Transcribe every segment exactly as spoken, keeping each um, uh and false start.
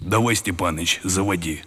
Давай, Степаныч, заводи.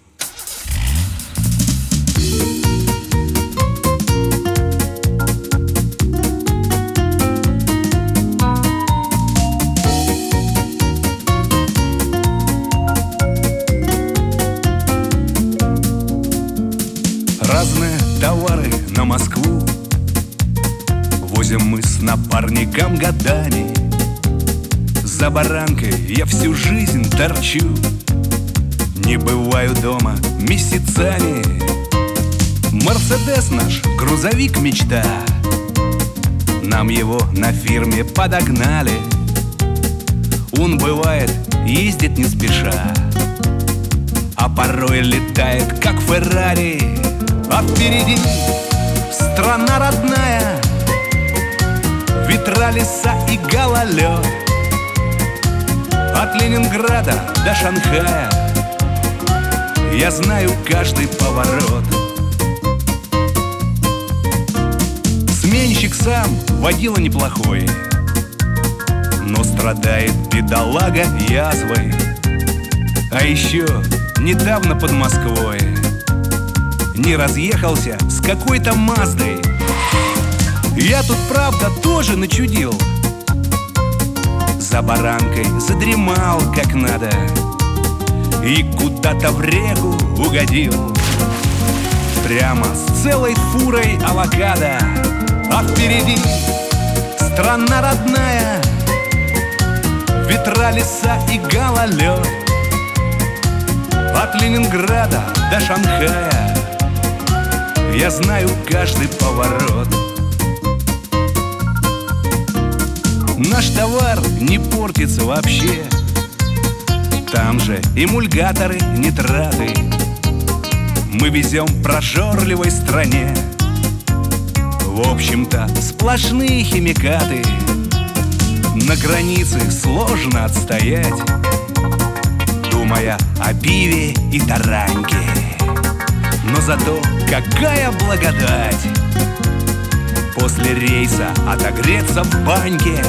Разные товары на Москву возим мы с напарником годами. За баранкой я всю жизнь торчу, не бываю дома месяцами. Мерседес наш, грузовик мечта, нам его на фирме подогнали. Он бывает, ездит не спеша, а порой летает, как Феррари. А впереди страна родная, ветра, леса и гололед. От Ленинграда до Шанхая я знаю каждый поворот. Сменщик сам водила неплохой, но страдает бедолага язвой. А еще недавно под Москвой не разъехался с какой-то Маздой. Я тут, правда, тоже начудил, за баранкой задремал как надо и куда-то в реку угодил, прямо с целой фурой авокадо. А впереди страна родная, ветра, леса и гололед. От Ленинграда до Шанхая я знаю каждый поворот. Наш товар не портится вообще, там же эмульгаторы, нитраты. Мы везем прожорливой стране, в общем-то, сплошные химикаты. На границе сложно отстоять, думая о пиве и тараньке. Но зато какая благодать после рейса отогреться в баньке.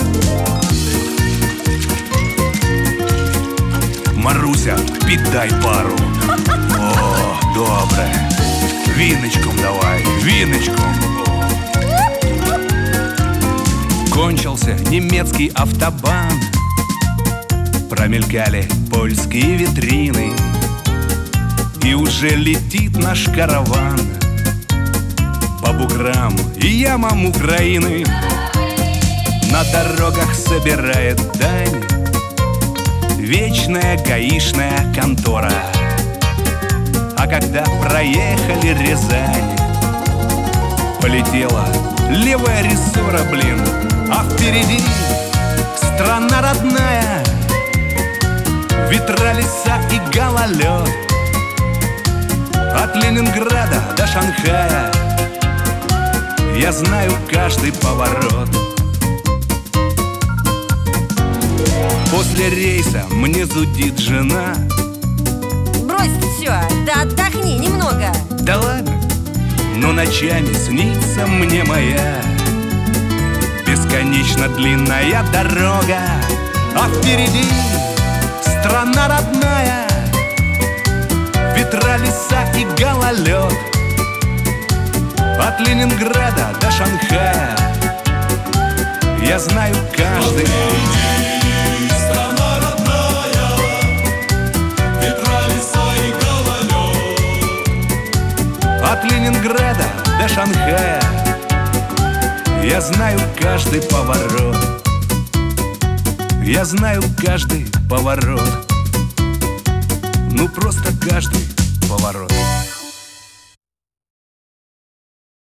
Маруся, піддай пару. О, добре. Виночком давай, виночком. Кончился немецкий автобан, промелькали польские витрины, и уже летит наш караван по буграм и ямам Украины. На дорогах собирает дань вечная гаишная контора. А когда проехали Рязань, полетела левая рессора, блин. А впереди страна родная, ветра, леса и гололед. От Ленинграда до Шанхая я знаю каждый поворот. После рейса мне зудит жена. Брось все, да отдохни немного. Да ладно, но ночами снится мне моя бесконечно длинная дорога. А впереди страна родная, ветра, леса и гололед. От Ленинграда до Шанхая я знаю каждый. Страна родная, ветра, леса и гололед. От Ленинграда до Шанхая я знаю каждый поворот. Я знаю каждый поворот. Ну просто каждый поворот.